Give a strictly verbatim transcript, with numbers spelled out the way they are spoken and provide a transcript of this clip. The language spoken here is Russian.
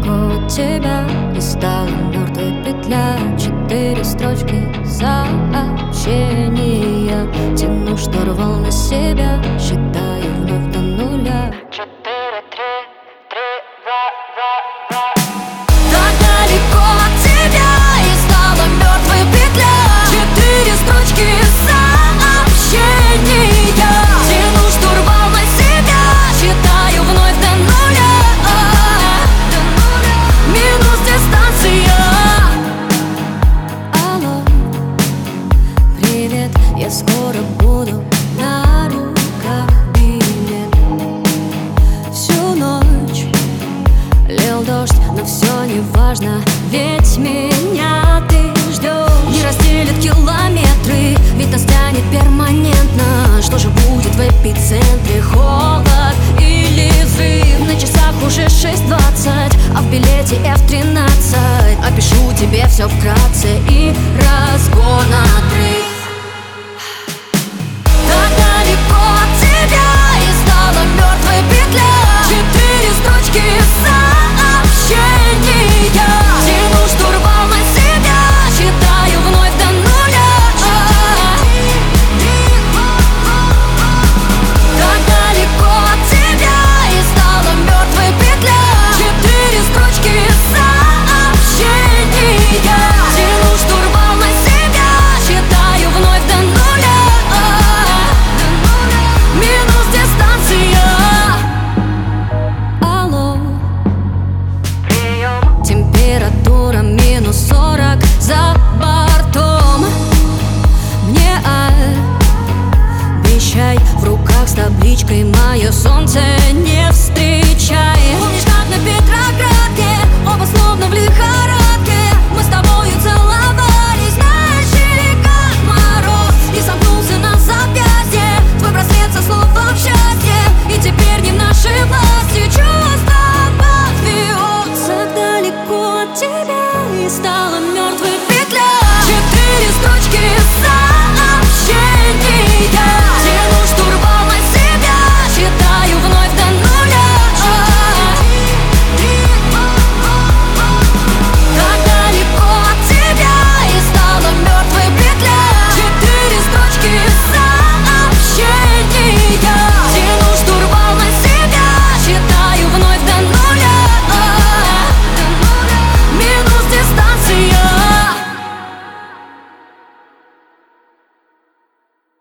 далеко от тебя, и стала мертвой петля. Четыре строчки сообщения тяну, что рвал на себя, считаю вновь до нуля. Четыре, три, три, два, два, два. Так далеко от тебя, и стала мертвой петля. Четыре строчки сообщения тяну, что рвал на себя, считаю вновь до нуля. Минус дистанция. Алло, привет, я скоро буду на руках билет. Всю ночь лил дождь, но все не важно, ведь меня ты ждешь. Не разделят километры, ведь нас тянет перманентно. Что же будет в эпицентре, холод или взрыв? На часах уже шесть двадцать, а в билете эф